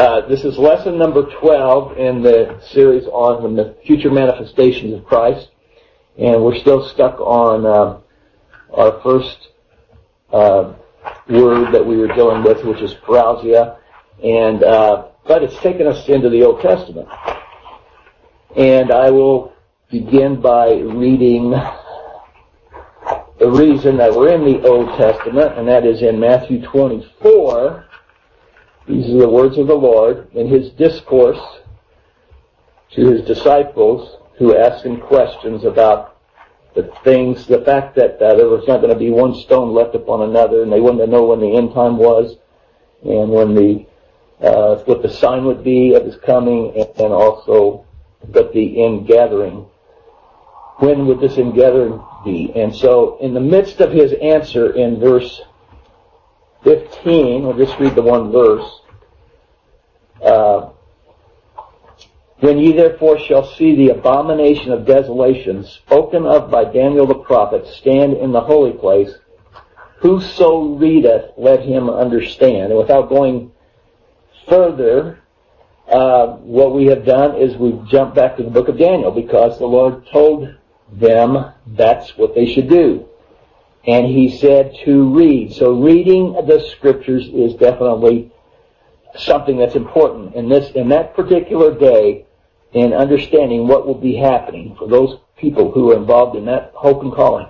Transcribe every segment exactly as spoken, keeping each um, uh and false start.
Uh, this is lesson number twelve in the series on the future manifestations of Christ. And we're still stuck on uh, our first uh, word that we were dealing with, which is parousia. And, uh, but it's taken us into the Old Testament. And I will begin by reading the reason that we're in the Old Testament, and that is in Matthew twenty-four. These are the words of the Lord in His discourse to His disciples who asked Him questions about the things, the fact that uh, there was not going to be one stone left upon another, and they wanted to know when the end time was, and when the, uh, what the sign would be of His coming, and, and also what the end gathering. When would this end gathering be? And so, in the midst of His answer in verse fifteen, I'll just read the one verse. Uh, when ye therefore shall see the abomination of desolation spoken of by Daniel the prophet stand in the holy place, whoso readeth, let him understand. And without going further, uh, what we have done is we've jumped back to the book of Daniel, because the Lord told them that's what they should do. And He said to read. So reading the scriptures is definitely something that's important in this, in that particular day, in understanding what will be happening for those people who are involved in that hope and calling.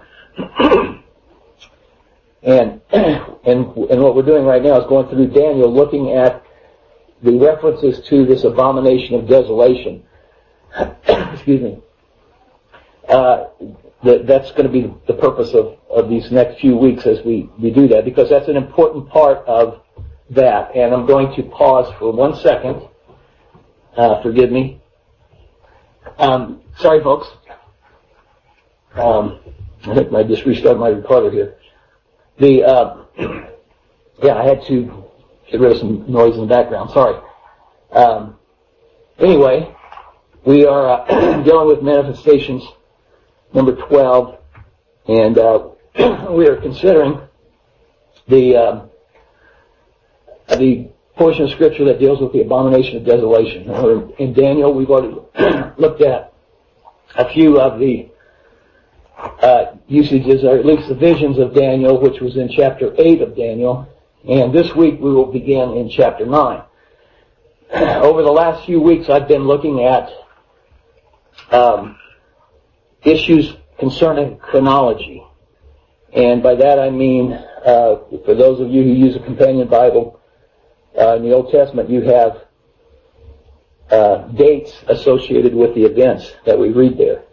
and, and, and what we're doing right now is going through Daniel, looking at the references to this abomination of desolation. Excuse me. Uh, that, that's going to be the purpose of, of these next few weeks as we, we do that, because that's an important part of that. And I'm going to pause for one second. Uh, forgive me. Um, sorry, folks. Um, I think I just restarted my recorder here. The, uh, yeah, I had to get rid of some noise in the background. Sorry. Um, anyway, we are uh, dealing with manifestations number twelve, and uh, we are considering the uh, the portion of Scripture that deals with the abomination of desolation. In Daniel, we've already looked at a few of the uh, usages, or at least the visions of Daniel, which was in chapter eight of Daniel, and this week we will begin in chapter nine. Over the last few weeks, I've been looking at um, issues concerning chronology. And by that I mean, uh, for those of you who use a companion Bible, uh, in the Old Testament you have uh, dates associated with the events that we read there.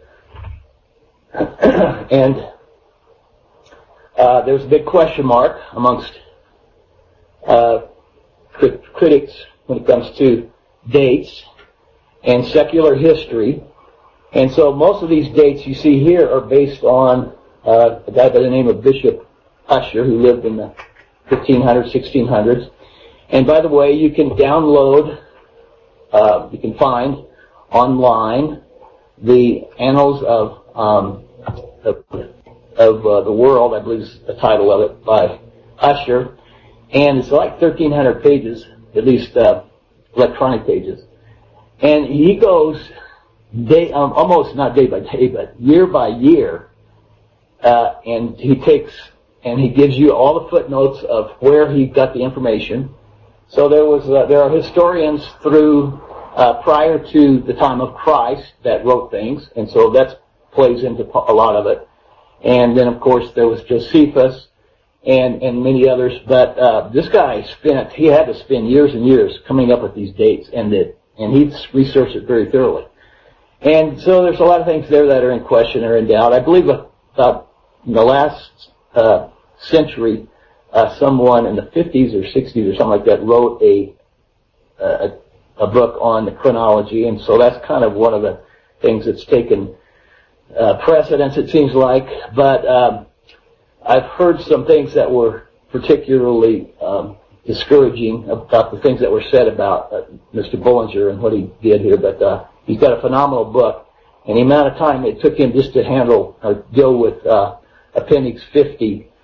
and uh, there's a big question mark amongst uh, crit- critics when it comes to dates and secular history. And so most of these dates you see here are based on uh, a guy by the name of Bishop Ussher, who lived in the fifteen hundreds, sixteen hundreds. And by the way, you can download, uh, you can find online the Annals of um, of, of uh, the World, I believe is the title of it, by Ussher. And it's like thirteen hundred pages, at least uh, electronic pages. And he goes day, um, almost not day by day, but year by year, uh, and he takes and he gives you all the footnotes of where he got the information. So there was uh, there are historians through uh, prior to the time of Christ that wrote things, and so that plays into a lot of it. And then of course there was Josephus and and many others. But uh, this guy spent he had to spend years and years coming up with these dates, and that and he researched it very thoroughly. And so there's a lot of things there that are in question or in doubt. I believe about in the last uh, century, uh, someone in the fifties or sixties or something like that wrote a, a a book on the chronology, and so that's kind of one of the things that's taken uh, precedence, it seems like. But um, I've heard some things that were particularly um, discouraging about the things that were said about uh, Mister Bullinger and what he did here, but uh, he's got a phenomenal book, and the amount of time it took him just to handle or deal with uh, Appendix fifty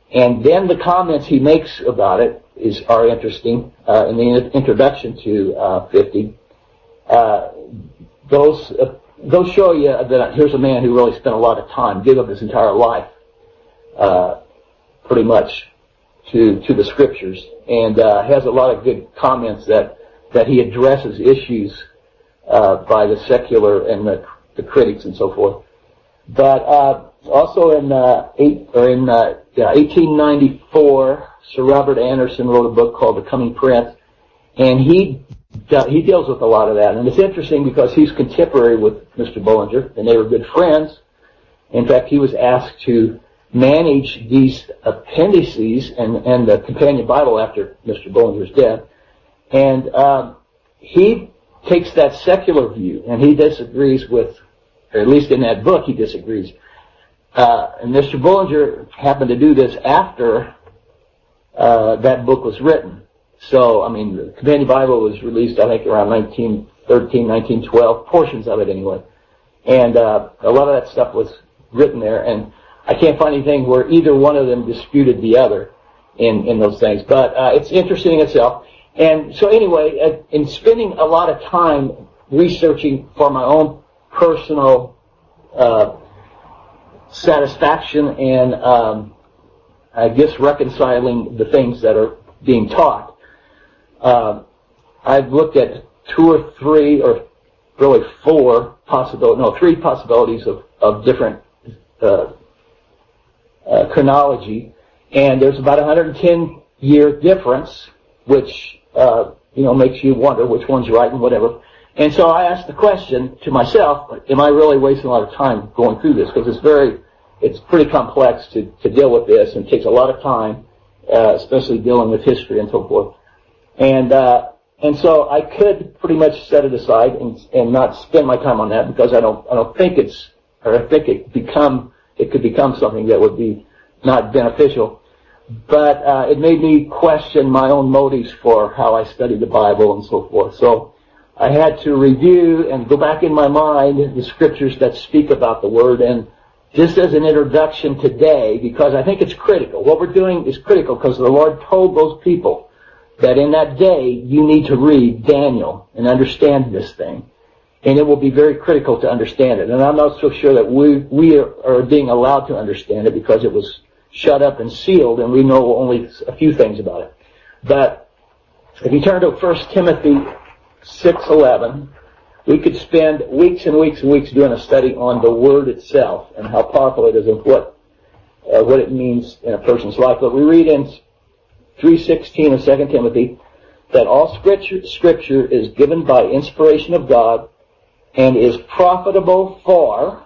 And then the comments he makes about it is are interesting uh, in the introduction to uh, fifty. Uh, those uh, those show you that here's a man who really spent a lot of time, gave up his entire life, uh, pretty much, to to the scriptures, and uh, has a lot of good comments that that he addresses issues uh, by the secular and the, the critics and so forth. But uh, also in uh, eight or in uh, yeah, eighteen ninety-four, Sir Robert Anderson wrote a book called The Coming Prince, and he he deals with a lot of that. And it's interesting because he's contemporary with Mister Bullinger, and they were good friends. In fact, he was asked to manage these appendices and, and the companion Bible after Mister Bullinger's death. And um, he takes that secular view, and he disagrees with, or at least in that book, he disagrees. Uh, and Mister Bullinger happened to do this after uh, that book was written. So, I mean, the companion Bible was released, I think, around nineteen thirteen, nineteen twelve, portions of it anyway. And uh, a lot of that stuff was written there, and I can't find anything where either one of them disputed the other in, in those things. But uh, it's interesting itself. And so anyway, uh, in spending a lot of time researching for my own personal uh, satisfaction and um, I guess reconciling the things that are being taught, uh, I've looked at two or three or really four possibilities, no, three possibilities of, of different uh, uh, chronology, and there's about a one hundred ten year difference, which uh, you know makes you wonder which one's right and whatever. And so I asked the question to myself: am I really wasting a lot of time going through this? Because it's very, it's pretty complex to to deal with this, and takes a lot of time, uh, especially dealing with history and so forth. And uh, and so I could pretty much set it aside and and not spend my time on that because I don't I don't think it's or I think it become it could become something that would be not beneficial. But uh, it made me question my own motives for how I study the Bible and so forth. So I had to review and go back in my mind the scriptures that speak about the Word. And just as an introduction today, because I think it's critical. What we're doing is critical because the Lord told those people that in that day you need to read Daniel and understand this thing. And it will be very critical to understand it. And I'm not so sure that we we are, are being allowed to understand it because it was shut up and sealed, and we know only a few things about it. But if you turn to First Timothy six eleven, we could spend weeks and weeks and weeks doing a study on the Word itself and how powerful it is and what uh, what it means in a person's life. But we read in three sixteen of Second Timothy that all scripture, scripture is given by inspiration of God and is profitable for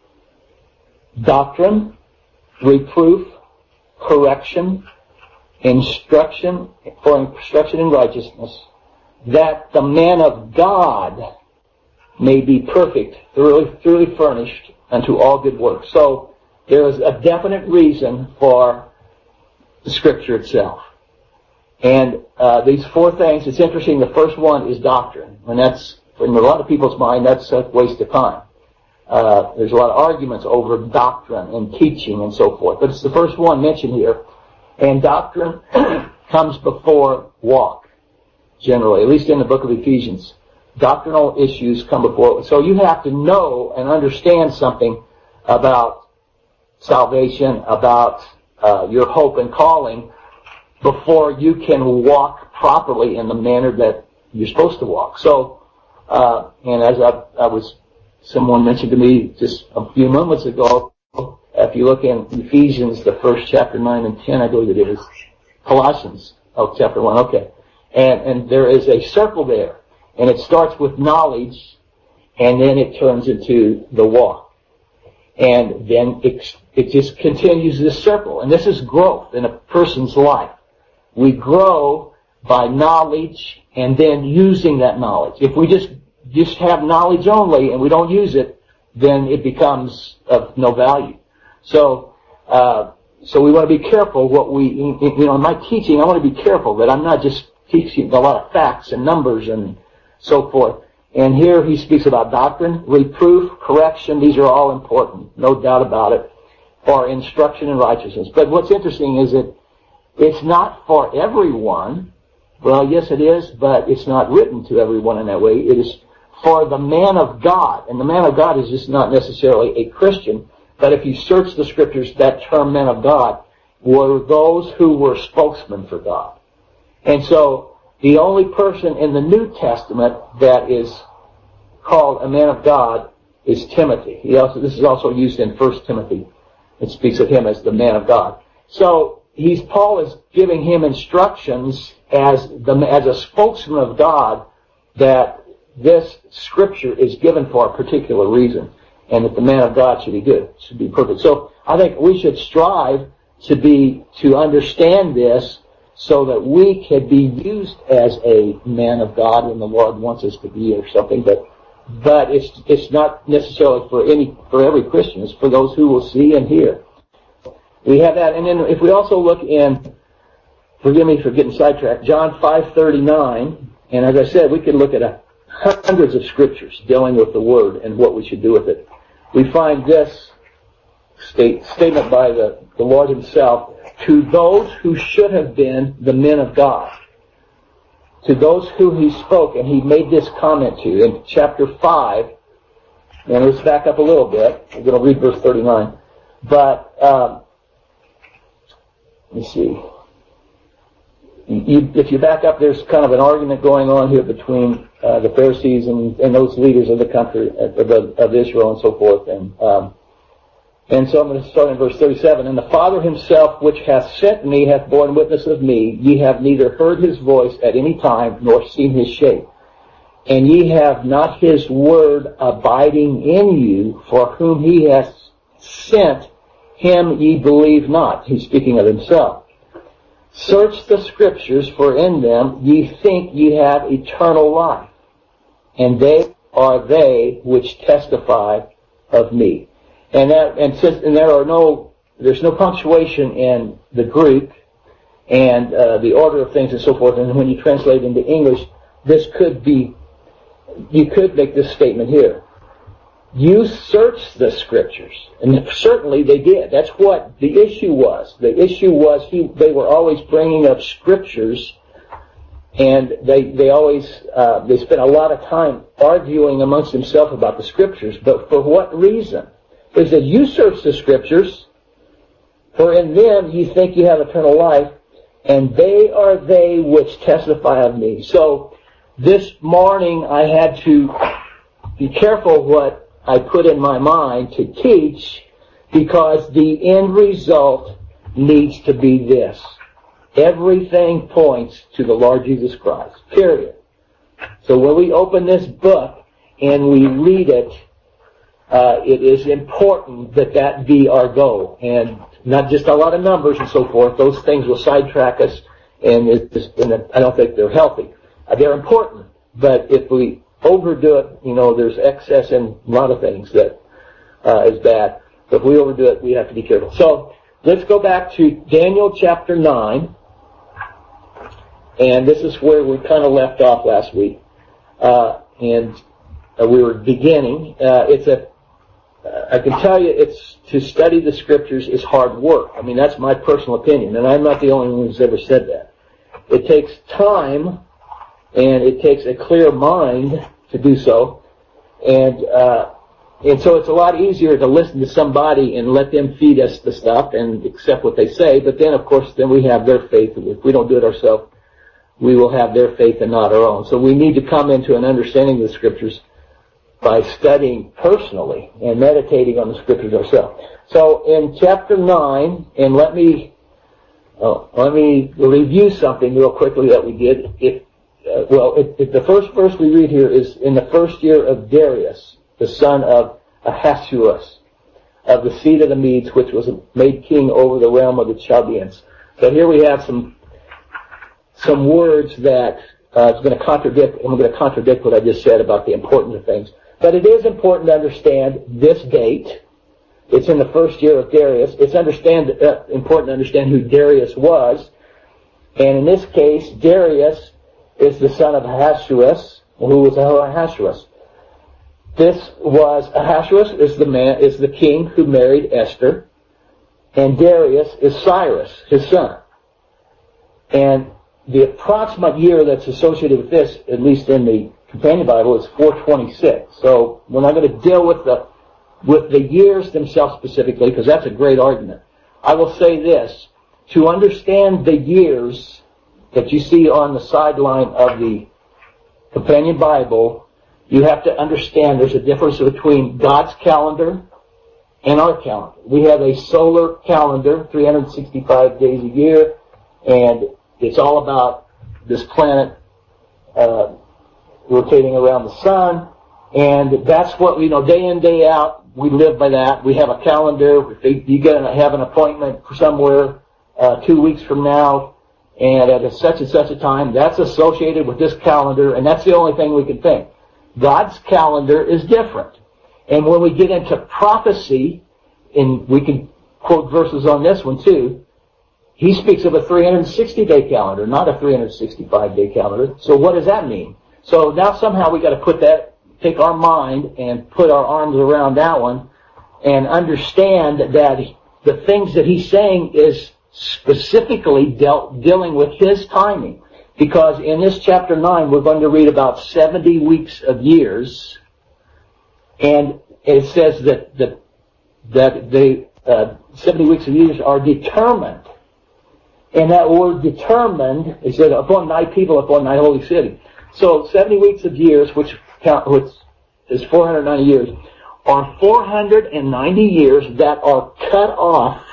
doctrine, reproof, correction, instruction, for instruction in righteousness, that the man of God may be perfect, thoroughly, thoroughly furnished unto all good works. So there is a definite reason for the Scripture itself. And uh, these four things, it's interesting, the first one is doctrine. And that's, in a lot of people's mind, that's a waste of time. Uh, there's a lot of arguments over doctrine and teaching and so forth. But it's the first one mentioned here. And doctrine comes before walk, generally, at least in the book of Ephesians. Doctrinal issues come before. So you have to know and understand something about salvation, about uh, your hope and calling, before you can walk properly in the manner that you're supposed to walk. So, uh, and as I, I was, someone mentioned to me just a few moments ago, if you look in Ephesians, the first chapter nine and ten, I believe it is, Colossians, oh, chapter one, okay. And, and there is a circle there, and it starts with knowledge, and then it turns into the walk. And then it, it just continues this circle. And this is growth in a person's life. We grow by knowledge and then using that knowledge. If we just just have knowledge only and we don't use it, then it becomes of no value. So, uh, so we want to be careful what we, you know, in my teaching, I want to be careful that I'm not just teaching a lot of facts and numbers and so forth. And here he speaks about doctrine, reproof, correction. These are all important, no doubt about it. for instruction in righteousness. But what's interesting is that it's not for everyone. Well, yes it is, but it's not written to everyone in that way. It is for the man of God. And the man of God is just not necessarily a Christian, but if you search the scriptures, that term man of God were those who were spokesmen for God. And so the only person in the New Testament that is called a man of God is Timothy. He also, this is also used in First Timothy. It speaks of him as the man of God. So he's Paul is giving him instructions as the as a spokesman of God that this scripture is given for a particular reason, and that the man of God should be good, should be perfect. So I think we should strive to be to understand this so that we can be used as a man of God when the Lord wants us to be or something. But but it's it's not necessarily for any for every Christian. It's for those who will see and hear. We have that, and then if we also look in, forgive me for getting sidetracked, John five thirty-nine, and as I said, we could look at a, hundreds of scriptures dealing with the Word and what we should do with it. We find this state, statement by the, the Lord Himself, to those who should have been the men of God, to those who He spoke, and He made this comment to in chapter five, and let's back up a little bit. We're going to read verse thirty-nine. But, um, let me see. You, if you back up, there's kind of an argument going on here between uh, the Pharisees and, and those leaders of the country, of, of, of Israel and so forth. And um, and so I'm going to start in verse thirty-seven. And the Father Himself, which hath sent me, hath borne witness of me. Ye have neither heard His voice at any time, nor seen His shape. And ye have not His word abiding in you, for whom He hath sent, Him ye believe not. He's speaking of Himself. Search the Scriptures, for in them ye think ye have eternal life, and they are they which testify of me. And that, and since, and there are no, there's no punctuation in the Greek, and uh, the order of things and so forth. And when you translate into English, this could be, you could make this statement here. You search the Scriptures. And certainly they did. That's what the issue was. The issue was he, they were always bringing up Scriptures, and they, they always, uh, they spent a lot of time arguing amongst themselves about the Scriptures. But for what reason? It said, you search the Scriptures, for in them you think you have eternal life, and they are they which testify of me. So this morning I had to be careful what I put in my mind to teach, because the end result needs to be this. Everything points to the Lord Jesus Christ. Period. So when we open this book and we read it, uh, it is important that that be our goal. And not just a lot of numbers and so forth. Those things will sidetrack us, and, it's, and I don't think they're healthy. Uh, they're important, but if we overdo it, you know, there's excess in a lot of things that uh, is bad. But if we overdo it, we have to be careful. So let's go back to Daniel chapter nine, and this is where we kind of left off last week. Uh, and uh, we were beginning. Uh, it's a, uh, I can tell you, it's to study the Scriptures is hard work. I mean, that's my personal opinion, and I'm not the only one who's ever said that. It takes time, and it takes a clear mind to do so, and uh, and so it's a lot easier to listen to somebody and let them feed us the stuff and accept what they say. But then, of course, then we have their faith. If we don't do it ourselves, we will have their faith and not our own. So we need to come into an understanding of the Scriptures by studying personally and meditating on the Scriptures ourselves. So in chapter nine, and let me oh, let me review something real quickly that we did. If Uh, well, it, it, the first verse we read here is in the first year of Darius, the son of Ahasuerus, of the seed of the Medes, which was made king over the realm of the Chaldeans. So here we have some some words that uh, is going to contradict, and I'm going to contradict what I just said about the importance of things. But it is important to understand this date. It's in the first year of Darius. It's understand uh, important to understand who Darius was, and in this case, Darius is the son of Ahasuerus. Who was Ahasuerus? This was Ahasuerus is the man is the king who married Esther, and Darius is Cyrus, his son. And the approximate year that's associated with this, at least in the Companion Bible, is four twenty-six. So we're not going to deal with the with the years themselves specifically, because that's a great argument. I will say this: to understand the years that you see on the sideline of the Companion Bible, you have to understand there's a difference between God's calendar and our calendar. We have a solar calendar, three hundred sixty-five days a year, and it's all about this planet uh, rotating around the sun, and that's what, you know, day in, day out, we live by that. We have a calendar. If you get a, have an appointment somewhere uh, two weeks from now, and at a such and such a time, that's associated with this calendar, and that's the only thing we can think. God's calendar is different. And when we get into prophecy, and we can quote verses on this one too, he speaks of a three hundred sixty day calendar, not a three hundred sixty-five day calendar. So what does that mean? So now somehow we got to put that, take our mind and put our arms around that one and understand that the things that he's saying is specifically dealt, dealing with his timing. Because in this chapter nine, we're going to read about seventy weeks of years, and it says that the, that the uh, seventy weeks of years are determined. And that word determined, it said, upon thy people, upon thy holy city. So seventy weeks of years, which count, which is four hundred ninety years, are four hundred ninety years that are cut off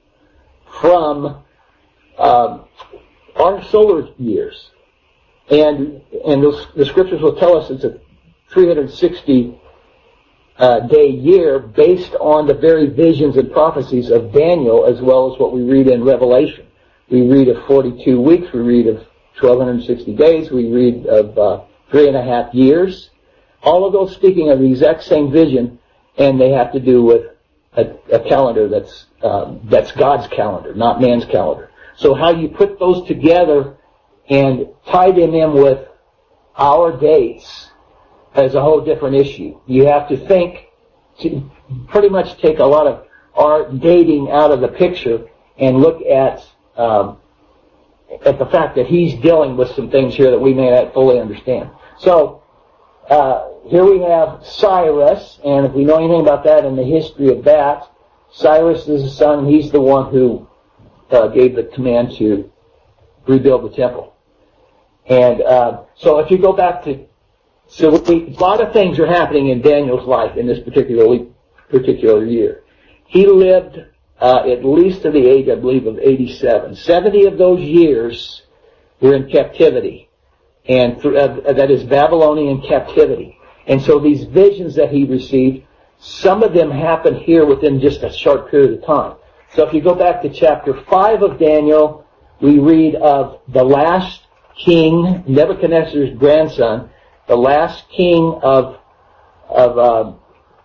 from um, our solar years. And and those, the scriptures will tell us it's a three hundred sixty uh, day year based on the very visions and prophecies of Daniel, as well as what we read in Revelation. We read of forty-two weeks, we read of twelve sixty days, we read of uh, three and a half years. All of those speaking of the exact same vision, and they have to do with a, a calendar that's um, that's God's calendar, not man's calendar. So how you put those together and tie them in with our dates is a whole different issue. You have to think, to pretty much take a lot of our dating out of the picture and look at um, at the fact that he's dealing with some things here that we may not fully understand. So uh, here we have Cyrus, and if we know anything about that in the history of that, Cyrus is his son. He's the one who uh, gave the command to rebuild the temple. And uh, so if you go back to, so we, a lot of things are happening in Daniel's life in this particular particular year. He lived uh, at least to the age, I believe, of eighty-seven. seventy of those years were in captivity, and th- uh, that is Babylonian captivity. And so these visions that he received, some of them happened here within just a short period of time. So if you go back to chapter five of Daniel, we read of the last king, Nebuchadnezzar's grandson, the last king of of, uh,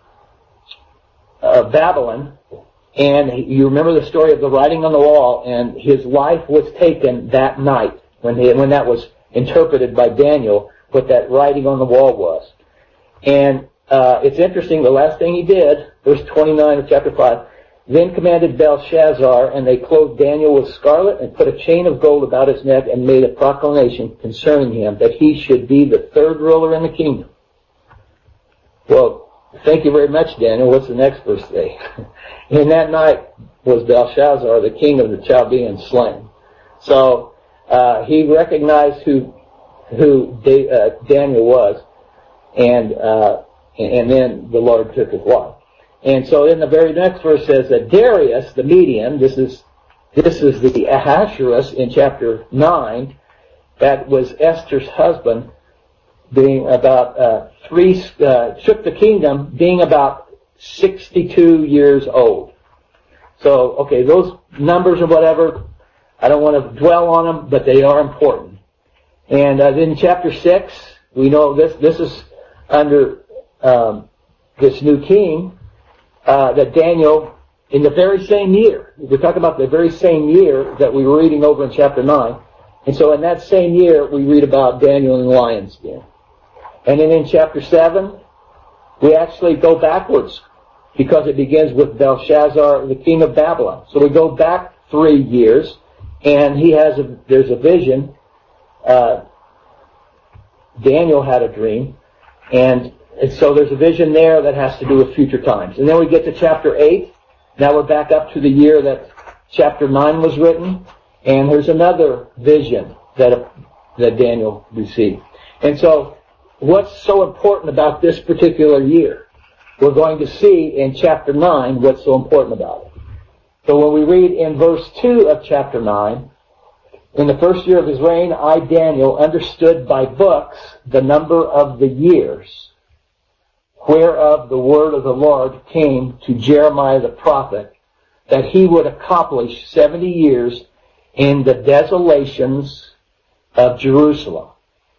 of Babylon. And you remember the story of the writing on the wall, and his life was taken that night when he, when that was interpreted by Daniel, what that writing on the wall was. And uh, it's interesting, the last thing he did, verse twenty-nine of chapter five, then commanded Belshazzar, and they clothed Daniel with scarlet and put a chain of gold about his neck and made a proclamation concerning him that he should be the third ruler in the kingdom. Well, thank you very much, Daniel. What's the next verse say? In that night was Belshazzar, the king of the Chaldeans, slain. So uh, he recognized who who da- uh, Daniel was, and uh, and then the Lord took his life. And so in the very next verse says that Darius, the Median, this is this is the Ahasuerus in chapter nine, that was Esther's husband, being about uh, three, uh, took the kingdom, being about sixty-two years old. So, okay, those numbers or whatever, I don't want to dwell on them, but they are important. And uh, then chapter six, we know this, this is under um, this new king, uh, that Daniel, in the very same year, we're talking about the very same year that we were reading over in chapter nine, and so in that same year, we read about Daniel in the lion's den. And then in chapter seven, we actually go backwards because it begins with Belshazzar, the king of Babylon. So we go back three years, and he has a, there's a vision. Uh, Daniel had a dream, and so there's a vision there that has to do with future times. And then we get to chapter eight. Now we're back up to the year that chapter nine was written, and there's another vision that that Daniel received. And so what's so important about this particular year? We're going to see in chapter nine what's so important about it. So when we read in verse two of chapter nine, in the first year of his reign, I, Daniel, understood by books the number of the years, whereof the word of the Lord came to Jeremiah the prophet, that he would accomplish seventy years in the desolations of Jerusalem.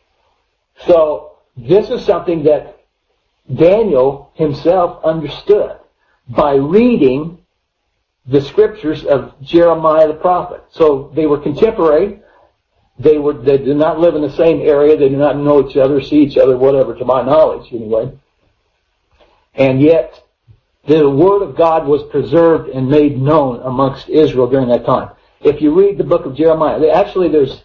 So this is something that Daniel himself understood by reading the scriptures of Jeremiah the prophet. So they were contemporary. They were they did not live in the same area. They did not know each other, see each other, whatever, to my knowledge anyway. And yet the word of God was preserved and made known amongst Israel during that time. If you read the book of Jeremiah, actually there's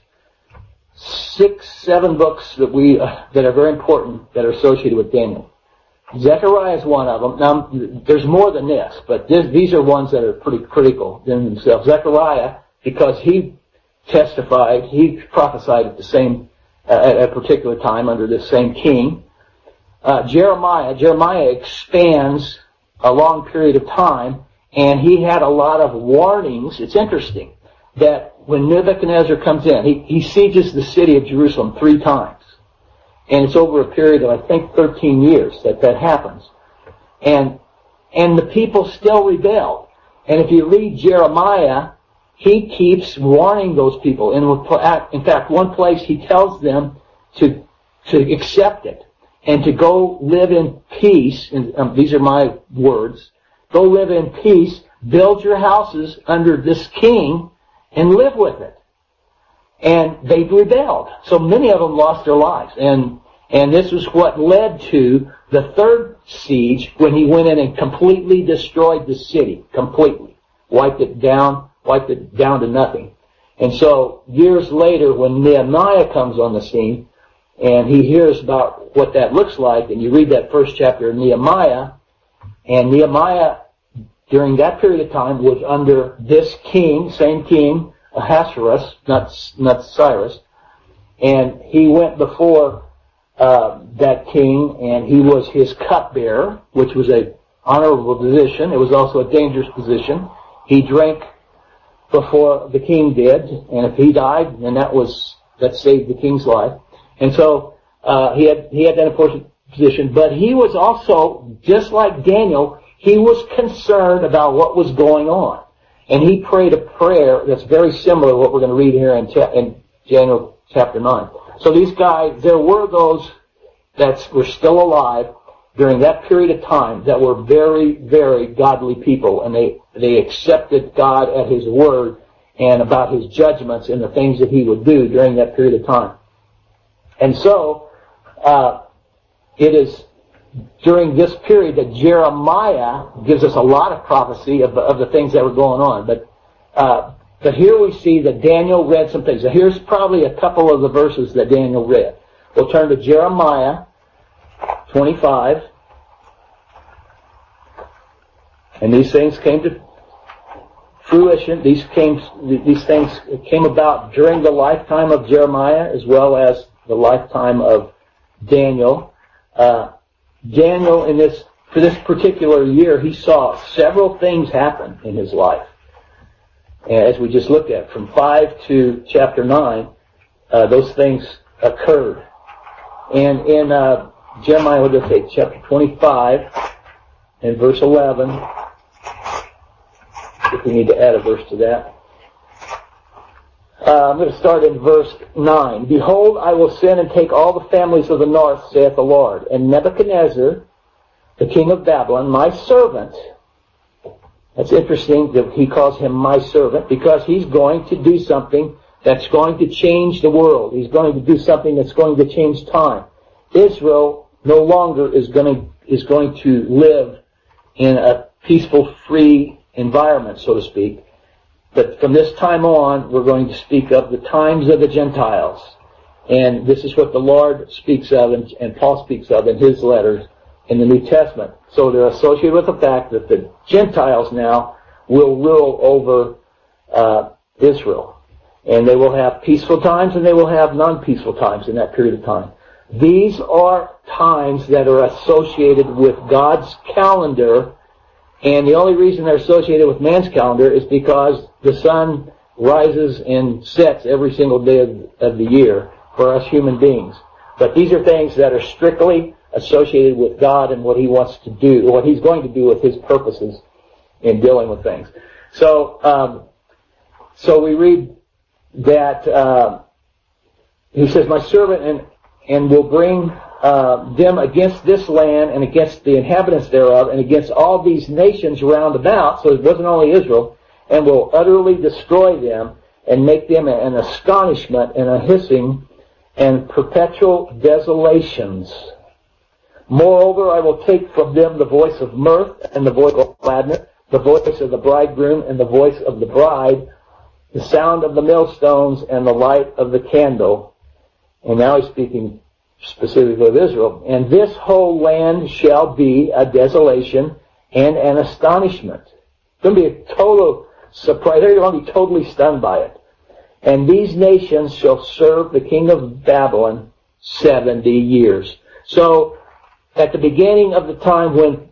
six, seven books that we uh, that are very important that are associated with Daniel. Zechariah is one of them. Now, there's more than this, but this, these are ones that are pretty critical in themselves. Zechariah, because he testified, he prophesied at the same, uh, at a particular time under this same king. Uh, Jeremiah, Jeremiah expands a long period of time, and he had a lot of warnings. It's interesting that when Nebuchadnezzar comes in, he, he sieges the city of Jerusalem three times. And it's over a period of, I think, thirteen years that that happens. And, and the people still rebelled. And if you read Jeremiah, he keeps warning those people. And in fact, one place he tells them to, to accept it and to go live in peace. And um, these are my words. Go live in peace, build your houses under this king, and live with it. And they rebelled. So many of them lost their lives. And and this was what led to the third siege, when he went in and completely destroyed the city. Completely. Wiped it down, wiped it down to nothing. And so years later, when Nehemiah comes on the scene, and he hears about what that looks like, and you read that first chapter of Nehemiah, and Nehemiah, during that period of time, was under this king, same king, Ahasuerus, not not Cyrus, and he went before uh, that king, and he was his cupbearer, which was a honorable position. It was also a dangerous position. He drank before the king did, and if he died, then that was that saved the king's life. And so uh, he had he had that important position, but he was also, just like Daniel, he was concerned about what was going on. And he prayed a prayer that's very similar to what we're going to read here in, cha- in Daniel chapter nine. So these guys, there were those that were still alive during that period of time that were very, very godly people. And they, they accepted God at His word and about His judgments and the things that He would do during that period of time. And so, uh, it is during this period that Jeremiah gives us a lot of prophecy of, of the things that were going on. But uh, but here we see that Daniel read some things. So here's probably a couple of the verses that Daniel read. We'll turn to Jeremiah twenty-five. And these things came to fruition. These came these things came about during the lifetime of Jeremiah as well as the lifetime of Daniel. Uh, Daniel, in this for this particular year, he saw several things happen in his life. As we just looked at, from five to chapter nine, uh, those things occurred. And in uh, Jeremiah, what did I say, chapter twenty-five, and verse eleven, if we need to add a verse to that. Uh, I'm going to start in verse nine. Behold, I will send and take all the families of the north, saith the Lord, and Nebuchadnezzar, the king of Babylon, my servant. That's interesting that he calls him my servant, because he's going to do something that's going to change the world. He's going to do something that's going to change time. Israel no longer is going to, is going to live in a peaceful, free environment, so to speak. But from this time on, we're going to speak of the times of the Gentiles. And this is what the Lord speaks of, and, and Paul speaks of in his letters in the New Testament. So they're associated with the fact that the Gentiles now will rule over uh, Israel. And they will have peaceful times and they will have non-peaceful times in that period of time. These are times that are associated with God's calendar, and the only reason they're associated with man's calendar is because the sun rises and sets every single day of, of the year for us human beings. But these are things that are strictly associated with God and what He wants to do, what He's going to do with His purposes in dealing with things. So, um, so we read that uh, He says, "My servant and and will bring uh, them against this land and against the inhabitants thereof and against all these nations round about," so it wasn't only Israel, "and will utterly destroy them and make them an astonishment and a hissing and perpetual desolations. Moreover, I will take from them the voice of mirth and the voice of gladness, the voice of the bridegroom and the voice of the bride, the sound of the millstones and the light of the candle." And now he's speaking specifically of Israel. "And this whole land shall be a desolation and an astonishment." It's going to be a total surprise. They're going to be totally stunned by it. "And these nations shall serve the king of Babylon seventy years. So, at the beginning of the time when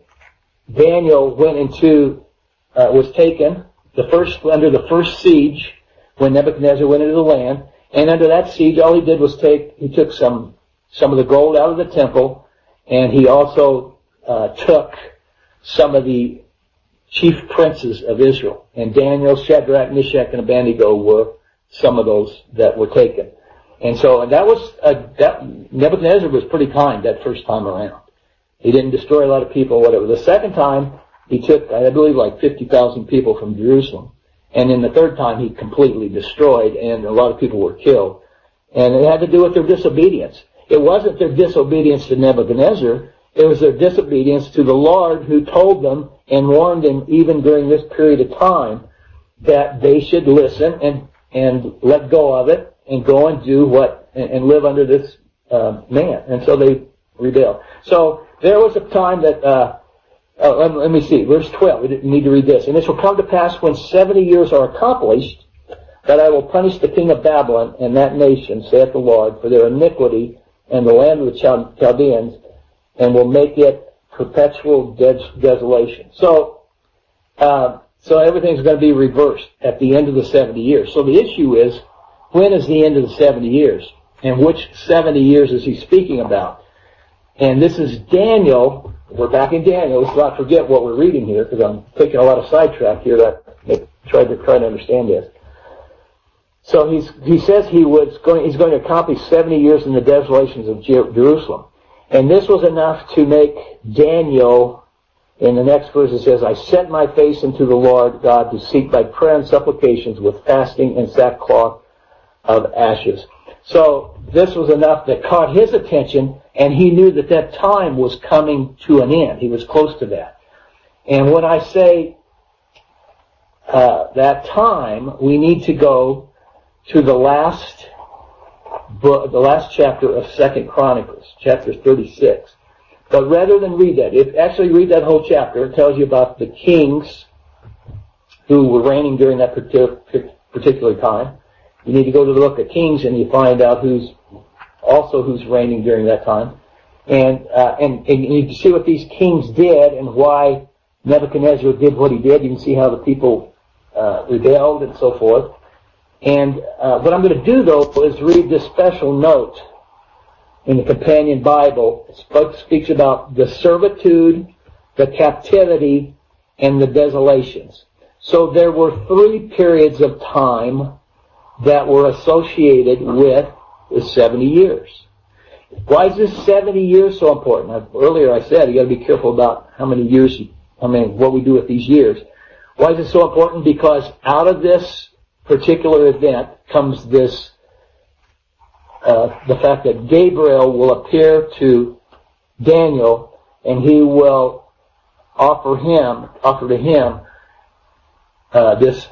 Daniel went into, uh, was taken, the first, under the first siege, when Nebuchadnezzar went into the land, and under that siege, all he did was take, he took some, some of the gold out of the temple, and he also, uh, took some of the chief princes of Israel. And Daniel, Shadrach, Meshach, and Abednego were some of those that were taken. And so, and that was, uh, that, Nebuchadnezzar was pretty kind that first time around. He didn't destroy a lot of people or whatever. The second time, he took, I believe, like fifty thousand people from Jerusalem. And in the third time, he completely destroyed, and a lot of people were killed. And it had to do with their disobedience. It wasn't their disobedience to Nebuchadnezzar. It was their disobedience to the Lord, who told them and warned them even during this period of time that they should listen and, and let go of it and go and do what, and, and live under this uh, man. And so they rebelled. So there was a time that, uh, Uh, let, let me see, verse twelve, we need to read this. "And it shall come to pass when seventy years are accomplished, that I will punish the king of Babylon and that nation, saith the Lord, for their iniquity and the land of the Chaldeans, and will make it perpetual des- desolation." So, uh, so everything's going to be reversed at the end of the seventy years. So the issue is, when is the end of the seventy years? And which seventy years is he speaking about? And this is Daniel. We're back in Daniel. Let's not forget what we're reading here, because I'm taking a lot of sidetrack here that I tried to try to understand this. So he's, he says he was going, he's going to accomplish seventy years in the desolations of Jerusalem. And this was enough to make Daniel, in the next verse it says, "I set my face unto the Lord God to seek by prayer and supplications with fasting and sackcloth of ashes." So this was enough that caught his attention, and he knew that that time was coming to an end. He was close to that. And when I say uh, that time, we need to go to the last book, the last chapter of Second Chronicles, chapter thirty-six. But rather than read that, if actually read that whole chapter, it tells you about the kings who were reigning during that particular time. You need to go to the book of Kings and you find out who's also who's reigning during that time. And, uh, and, and you can see what these kings did and why Nebuchadnezzar did what he did. You can see how the people, uh, rebelled and so forth. And, uh, what I'm going to do though is read this special note in the Companion Bible. It speaks about the servitude, the captivity, and the desolations. So there were three periods of time that were associated with the seventy years. Why is this seventy years so important? Earlier I said you got to be careful about how many years, I mean, what we do with these years. Why is it so important? Because out of this particular event comes this, uh, the fact that Gabriel will appear to Daniel and he will offer him, offer to him, uh, this,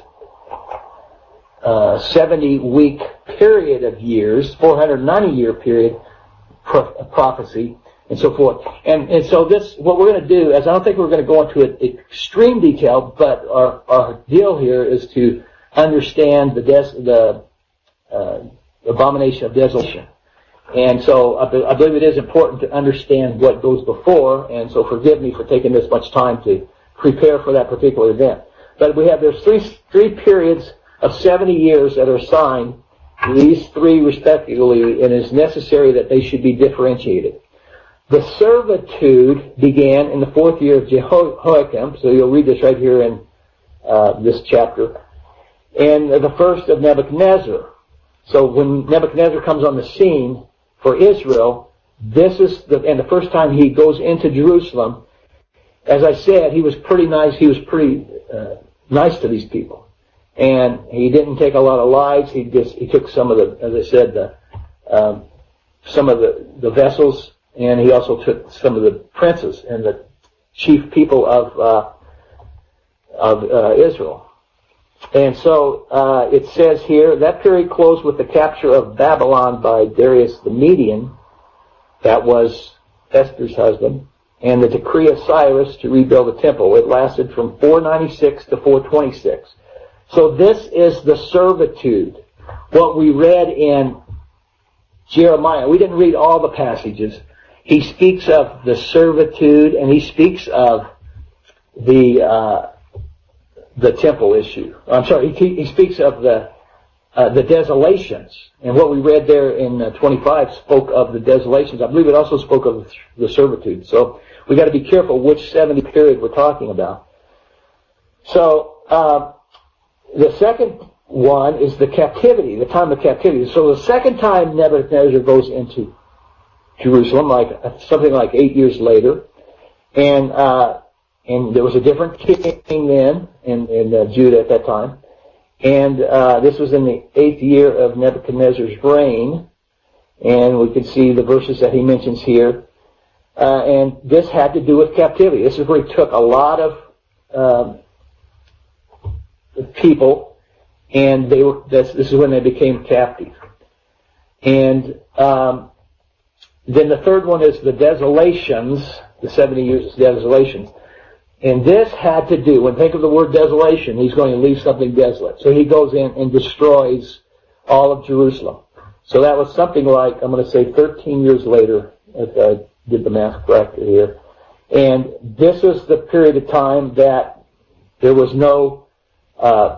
uh, seventy week period of years, four hundred ninety year period, pro- prophecy, and so forth. And, and so this, what we're going to do, is I don't think we're going to go into it extreme detail, but our, our deal here is to understand the des, the, uh, abomination of desolation. And so I, be, I believe it is important to understand what goes before, and so forgive me for taking this much time to prepare for that particular event. But we have, there's three, three periods of seventy years that are assigned, these three respectively, and it is necessary that they should be differentiated. The servitude began in the fourth year of Jehoiakim, so you'll read this right here in uh, this chapter, and the first of Nebuchadnezzar. So when Nebuchadnezzar comes on the scene for Israel, this is the, and the first time he goes into Jerusalem, as I said, he was pretty nice, he was pretty uh, nice to these people. And he didn't take a lot of lives, he just, he took some of the, as I said, the, um, some of the, the vessels, and he also took some of the princes and the chief people of, uh, of uh, Israel. And so uh, it says here, that period closed with the capture of Babylon by Darius the Median, that was Esther's husband, and the decree of Cyrus to rebuild the temple. It lasted from four ninety-six to four twenty-six. So this is the servitude. What we read in Jeremiah, we didn't read all the passages. He speaks of the servitude, and he speaks of the uh, the temple issue. I'm sorry, he, he speaks of the uh, the desolations. And what we read there in uh, twenty-five spoke of the desolations. I believe it also spoke of the servitude. So we got to be careful which seventy period we're talking about. So uh, the second one is the captivity, the time of captivity. So the second time Nebuchadnezzar goes into Jerusalem, like something like eight years later, and uh, and there was a different king then in, in uh, Judah at that time, and uh, this was in the eighth year of Nebuchadnezzar's reign, and we can see the verses that he mentions here, uh, and this had to do with captivity. This is where he took a lot of um, people, and they were. This, this is when they became captive, and um, then the third one is the desolations, the seventy years of desolations. And this had to do, when think of the word desolation, he's going to leave something desolate. So he goes in and destroys all of Jerusalem. So that was something like, I'm going to say thirteen years later, if I did the math correctly here. And this is the period of time that there was no uh,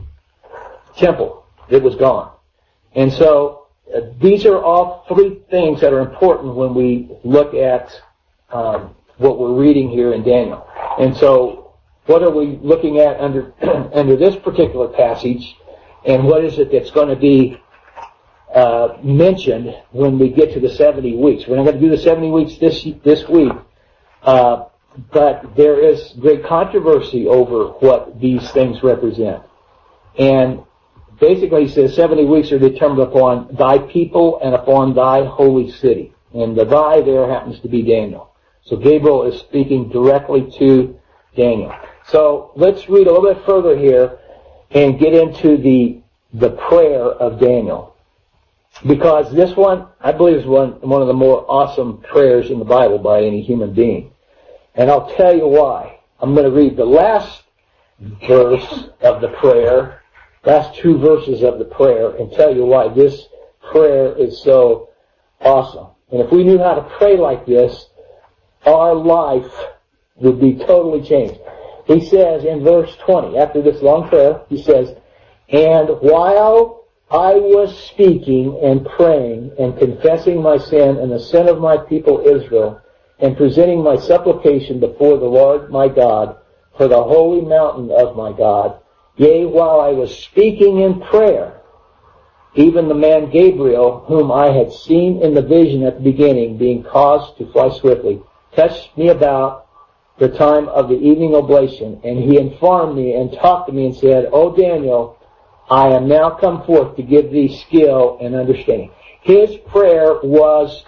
temple. It was gone. And so Uh, these are all three things that are important when we look at um, what we're reading here in Daniel. And so, what are we looking at under under this particular passage, and what is it that's going to be uh, mentioned when we get to the seventy weeks? We're not going to do the seventy weeks this this week, uh, but there is great controversy over what these things represent. And basically, he says seventy weeks are determined upon thy people and upon thy holy city. And the thy there happens to be Daniel. So Gabriel is speaking directly to Daniel. So let's read a little bit further here and get into the the prayer of Daniel. Because this one, I believe, is one, one of the more awesome prayers in the Bible by any human being. And I'll tell you why. I'm going to read the last verse of the prayer, last two verses of the prayer, and tell you why this prayer is so awesome. And if we knew how to pray like this, our life would be totally changed. He says in verse twenty, after this long prayer, he says, "And while I was speaking and praying and confessing my sin and the sin of my people Israel, and presenting my supplication before the Lord my God for the holy mountain of my God, yea, while I was speaking in prayer, even the man Gabriel, whom I had seen in the vision at the beginning, being caused to fly swiftly, touched me about the time of the evening oblation, and he informed me and talked to me and said, O Daniel, I am now come forth to give thee skill and understanding." His prayer was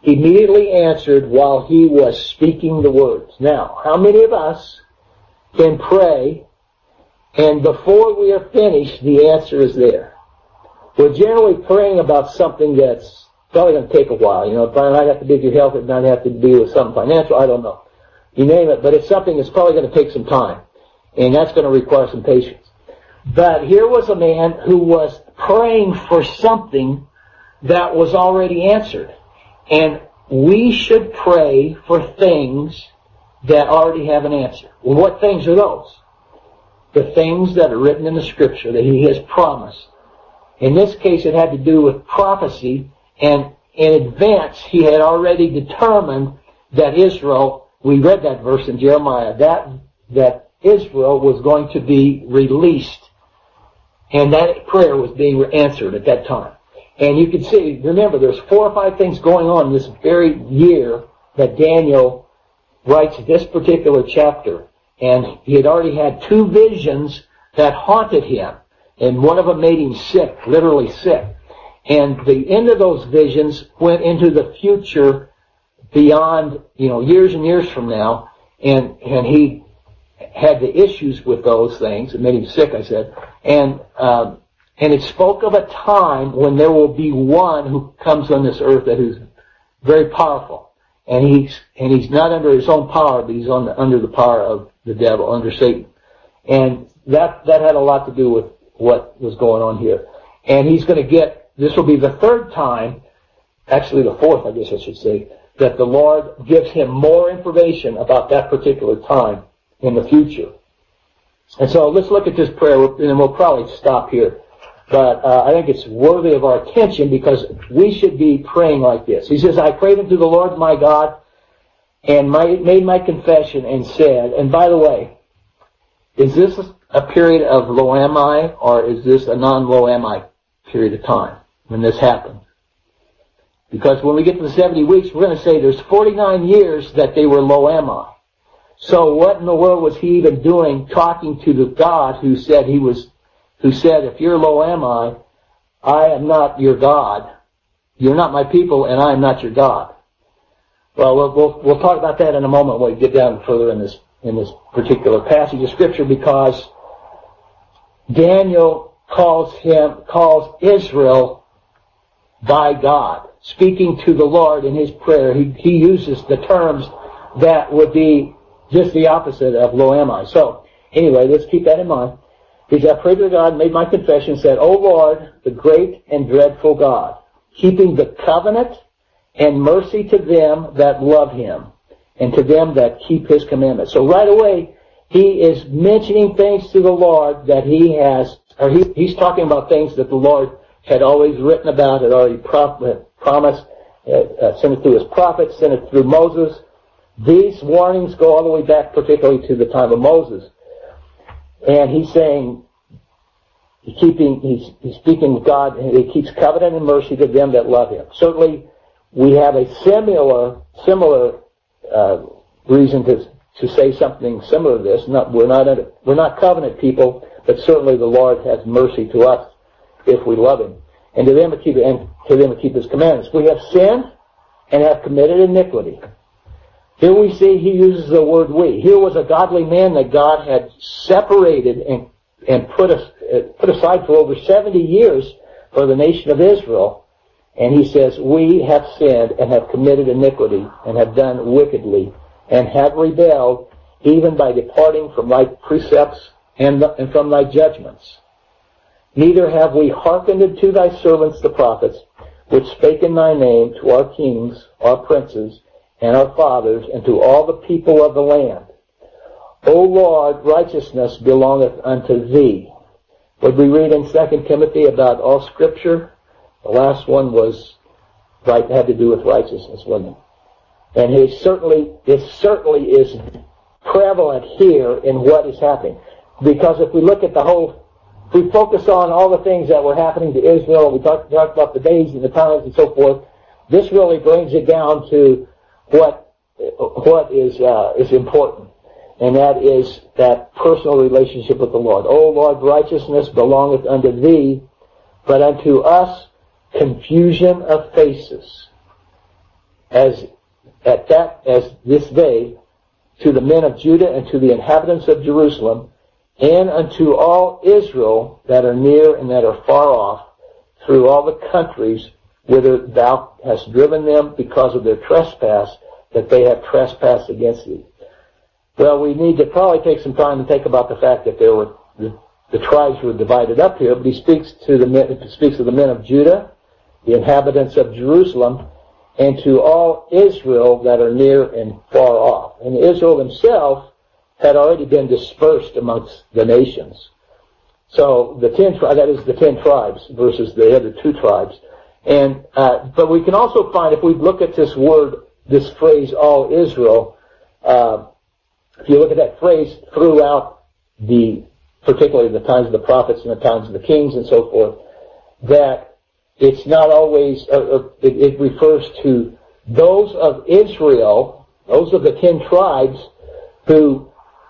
immediately answered while he was speaking the words. Now, how many of us can pray and before we are finished, the answer is there? We're generally praying about something that's probably going to take a while. You know, it might have to do with your health, it might have to do with something financial, I don't know. You name it, but it's something that's probably going to take some time. And that's going to require some patience. But here was a man who was praying for something that was already answered. And we should pray for things that already have an answer. Well, what things are those? The things that are written in the Scripture that He has promised. In this case, it had to do with prophecy, and in advance, He had already determined that Israel, we read that verse in Jeremiah, that, that Israel was going to be released. And that prayer was being answered at that time. And you can see, remember, there's four or five things going on in this very year that Daniel writes this particular chapter. And he had already had two visions that haunted him. And one of them made him sick, literally sick. And the end of those visions went into the future beyond, you know, years and years from now. And, and he had the issues with those things. It made him sick, I said. And, um, and it spoke of a time when there will be one who comes on this earth that is very powerful. And he's, and he's not under his own power, but he's on the, under the power of the devil, under Satan. And that, that had a lot to do with what was going on here. And he's going to get, this will be the third time, actually the fourth, I guess I should say, that the Lord gives him more information about that particular time in the future. And so let's look at this prayer, and then we'll probably stop here. But uh, I think it's worthy of our attention because we should be praying like this. He says, I prayed unto the Lord my God and my, made my confession and said, and by the way, is this a period of Lo-Ammi or is this a non-Lo-Ammi period of time when this happened? Because when we get to the seventy weeks, we're going to say there's forty-nine years that they were Lo-Ammi. So what in the world was he even doing talking to the God who said he was, who said, if you're Lo-Ammi, I am not your God. You're not my people and I am not your God. Well, we'll, we'll, we'll talk about that in a moment when we get down further in this, in this particular passage of Scripture because Daniel calls him, calls Israel by God. Speaking to the Lord in his prayer, he, he uses the terms that would be just the opposite of Lo-Ammi. So, anyway, let's keep that in mind. He said, I prayed to God, made my confession, said, O Lord, the great and dreadful God, keeping the covenant and mercy to them that love him, and to them that keep his commandments. So right away, he is mentioning things to the Lord that he has, or he, he's talking about things that the Lord had always written about, had already pro- promised, uh, uh, sent it through his prophets, sent it through Moses. These warnings go all the way back particularly to the time of Moses. And he's saying, he's keeping, he's, he's speaking with God, and he keeps covenant and mercy to them that love him. Certainly, we have a similar, similar, uh, reason to, to say something similar to this. Not, we're not, we're not covenant people, but certainly the Lord has mercy to us if we love him. And to them to keep, and to them to keep his commandments. We have sinned and have committed iniquity. Here we see he uses the word we. Here was a godly man that God had separated and, and put, us, put aside for over seventy years for the nation of Israel. And he says, we have sinned and have committed iniquity and have done wickedly and have rebelled even by departing from thy precepts and, the, and from thy judgments. Neither have we hearkened unto thy servants the prophets, which spake in thy name to our kings, our princes, and our fathers, and to all the people of the land. O Lord, righteousness belongeth unto thee. What we read in Second Timothy about all Scripture, the last one was right, had to do with righteousness, wasn't it? And it certainly, it certainly is prevalent here in what is happening. Because if we look at the whole, if we focus on all the things that were happening to Israel, we talked talk about the days and the times and so forth, this really brings it down to what what is uh, is important, and that is that personal relationship with the Lord. O Lord, righteousness belongeth unto thee, but unto us confusion of faces, as at that as this day to the men of Judah and to the inhabitants of Jerusalem, and unto all Israel that are near and that are far off, through all the countries whither thou hast driven them because of their trespass, that they have trespassed against thee. Well, we need to probably take some time to think about the fact that there were the, the tribes were divided up here, but he speaks to the men, speaks to the men of Judah, the inhabitants of Jerusalem, and to all Israel that are near and far off. And Israel himself had already been dispersed amongst the nations. So the ten, that is the ten tribes versus the other two tribes. And, uh, but we can also find, if we look at this word, this phrase, all Israel, uh, if you look at that phrase throughout the, particularly the times of the prophets and the times of the kings and so forth, that it's not always, uh, uh, it, it refers to those of Israel, those of the ten tribes who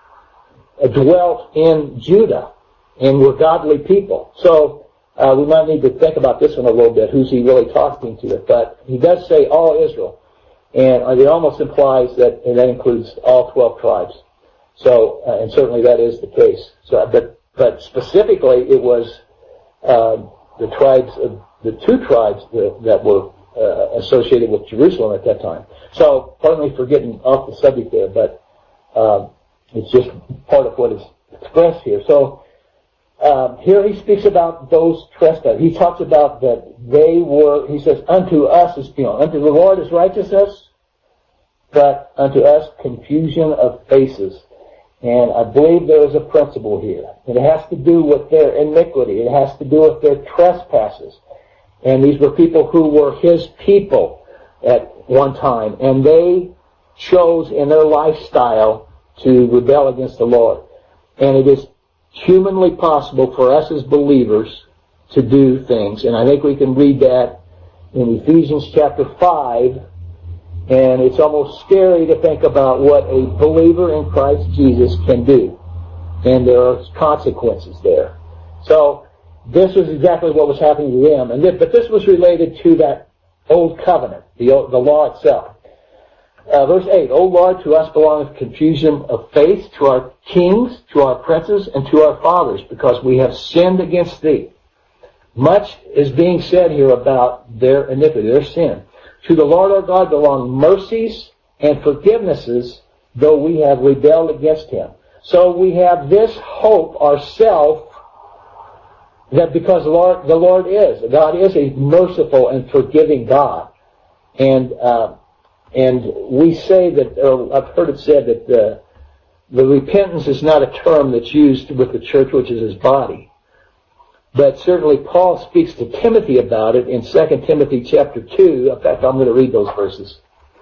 dwelt in Judah and were godly people. So uh, we might need to think about this one a little bit. Who's he really talking to? But he does say all Israel, and it almost implies that and that includes all twelve tribes. So, uh, and certainly that is the case. So, but but specifically, it was uh, the tribes of the two tribes that, that were uh, associated with Jerusalem at that time. So, pardon me for getting off the subject there, but um, it's just part of what is expressed here. So. Um, here he speaks about those trespass. He talks about that they were, he says, unto us is, you know, unto the Lord is righteousness, but unto us confusion of faces. And I believe there is a principle here. It has to do with their iniquity. It has to do with their trespasses. And these were people who were his people at one time. And they chose in their lifestyle to rebel against the Lord. And it is humanly possible for us as believers to do things. And I think we can read that in Ephesians chapter five. And it's almost scary to think about what a believer in Christ Jesus can do. And there are consequences there. So this was exactly what was happening to them. And this, but this was related to that old covenant, the, the law itself. Uh, verse eight, O Lord, to us belongeth confusion of faith, to our kings, to our princes, and to our fathers, because we have sinned against thee. Much is being said here about their iniquity, their sin. To the Lord our God belong mercies and forgivenesses, though we have rebelled against him. So we have this hope ourselves, that because the Lord, the Lord is, God is a merciful and forgiving God. And, uh, And we say that, or I've heard it said that the, the repentance is not a term that's used with the church, which is his body. But certainly Paul speaks to Timothy about it in Second Timothy chapter two. In fact, I'm going to read those verses.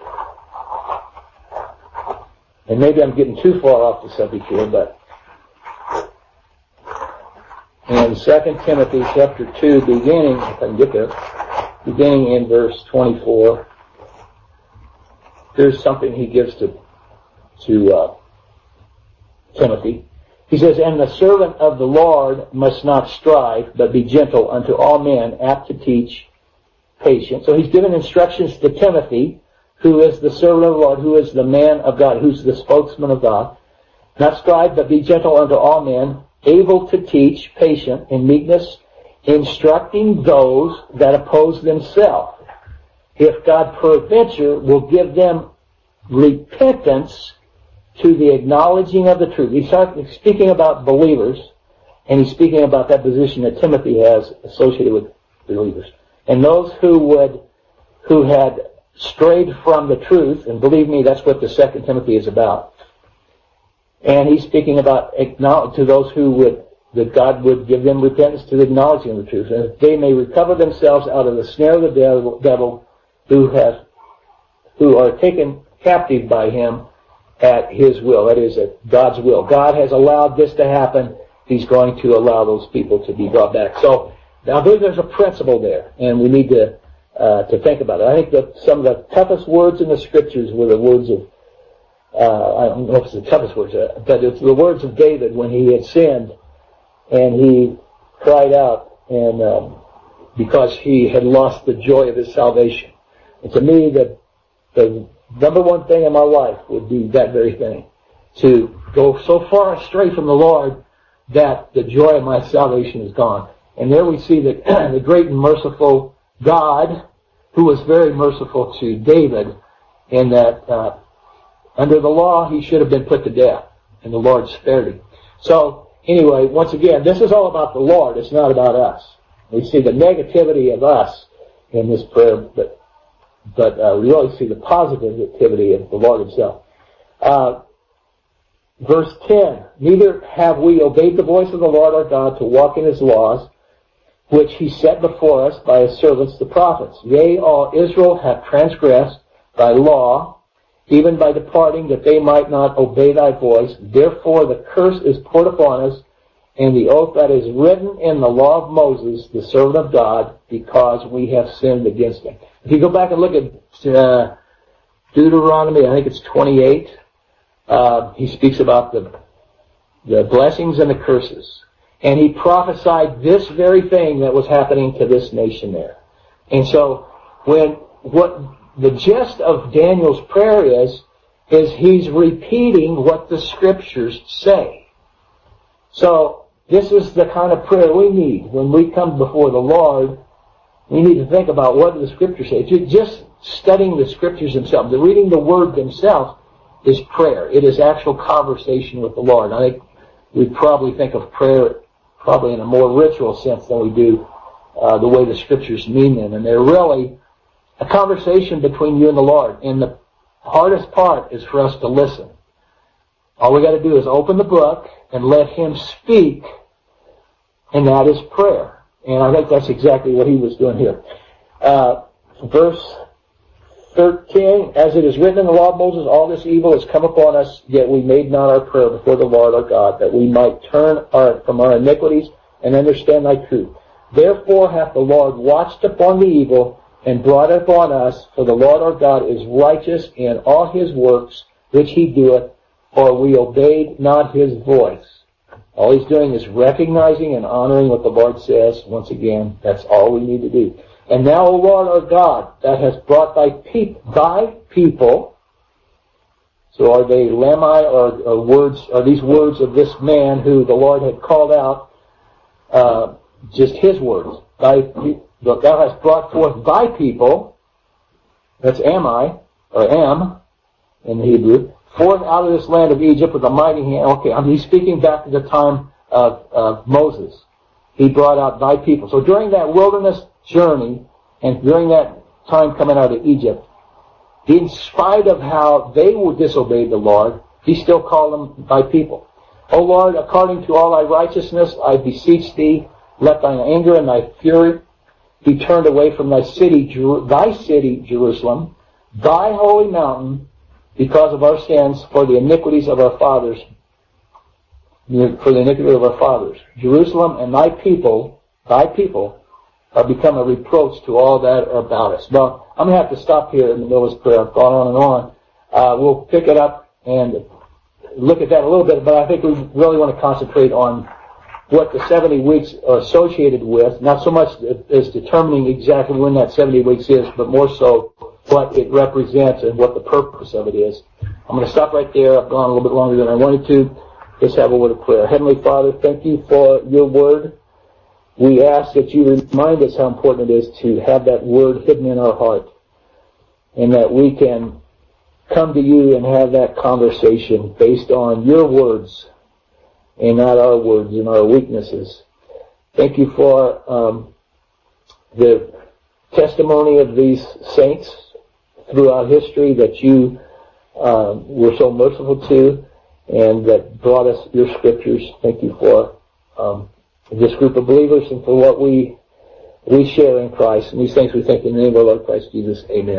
And maybe I'm getting too far off the subject here, but in Second Timothy chapter two, beginning, if I can get there, beginning in verse twenty-four, here's something he gives to to uh, Timothy. He says, And the servant of the Lord must not strive, but be gentle unto all men, apt to teach, patient. So he's given instructions to Timothy, who is the servant of the Lord, who is the man of God, who's the spokesman of God. Not strive, but be gentle unto all men, able to teach, patient, in meekness, instructing those that oppose themselves. If God peradventure will give them repentance to the acknowledging of the truth. He's speaking about believers, and he's speaking about that position that Timothy has associated with believers. And those who would, who had strayed from the truth, and believe me, that's what the Second Timothy is about. And he's speaking about to those who would, that God would give them repentance to the acknowledging of the truth, and that they may recover themselves out of the snare of the devil, devil who has, who are taken captive by him at his will. That is, at God's will. God has allowed this to happen. He's going to allow those people to be brought back. So, now there's a principle there, and we need to uh, to think about it. I think that some of the toughest words in the Scriptures were the words of, uh, I don't know if it's the toughest words, but it's the words of David when he had sinned, and he cried out, and um, because he had lost the joy of his salvation. And to me, the the number one thing in my life would be that very thing. To go so far astray from the Lord that the joy of my salvation is gone. And there we see that the great and merciful God, who was very merciful to David, in that uh, under the law he should have been put to death, and the Lord spared him. So anyway, once again, this is all about the Lord. It's not about us. We see the negativity of us in this prayer, but but uh, we really see the positivity of the Lord himself. Uh, verse ten, neither have we obeyed the voice of the Lord our God to walk in his laws, which he set before us by his servants the prophets. Yea, all Israel have transgressed thy law, even by departing, that they might not obey thy voice. Therefore the curse is poured upon us, and the oath that is written in the law of Moses, the servant of God, because we have sinned against him. If you go back and look at uh, Deuteronomy, I think it's twenty-eight, uh, he speaks about the the blessings and the curses. And he prophesied this very thing that was happening to this nation there. And so, when what the gist of Daniel's prayer is, is he's repeating what the Scriptures say. So, this is the kind of prayer we need. When we come before the Lord, we need to think about what the Scriptures say. Just studying the Scriptures themselves, the reading the Word themselves, is prayer. It is actual conversation with the Lord. I think we probably think of prayer probably in a more ritual sense than we do uh, the way the Scriptures mean them. And they're really a conversation between you and the Lord. And the hardest part is for us to listen. All we got to do is open the book and let him speak, and that is prayer. And I think that's exactly what he was doing here. Uh, verse thirteen, as it is written in the law of Moses, all this evil has come upon us, yet we made not our prayer before the Lord our God, that we might turn our, from our iniquities and understand thy truth. Therefore hath the Lord watched upon the evil and brought it upon us, for the Lord our God is righteous in all his works which he doeth, for we obeyed not his voice. All he's doing is recognizing and honoring what the Lord says. Once again, that's all we need to do. And now, O Lord our God, that has brought thy, peop- thy people, so are they lamai or, or words, are these words of this man who the Lord had called out, uh, just his words. Thy, thou hast brought forth thy people, that's Ami, or Am, in the Hebrew, forth out of this land of Egypt with a mighty hand. Okay, I'm he's speaking back to the time of, of Moses. He brought out thy people. So during that wilderness journey, and during that time coming out of Egypt, in spite of how they would disobey the Lord, he still called them thy people. O Lord, according to all thy righteousness, I beseech thee, let thine anger and thy fury be turned away from thy city, Jer- thy city, Jerusalem, thy holy mountain, because of our sins, for the iniquities of our fathers, for the iniquity of our fathers. Jerusalem and thy people, thy people, are become a reproach to all that are about us. Well, I'm going to have to stop here in the middle of this prayer. I've gone on and on. Uh, we'll pick it up and look at that a little bit, but I think we really want to concentrate on what the seventy weeks are associated with, not so much as determining exactly when that seventy weeks is, but more so what it represents and what the purpose of it is. I'm going to stop right there. I've gone a little bit longer than I wanted to. Let's have a word of prayer. Heavenly Father, thank you for your word. We ask that you remind us how important it is to have that word hidden in our heart, and that we can come to you and have that conversation based on your words and not our words and our weaknesses. Thank you for um, the testimony of these saints throughout history that you uh, were so merciful to, and that brought us your scriptures. Thank you for um, this group of believers and for what we we share in Christ. And these things we thank in the name of our Lord Christ Jesus. Amen.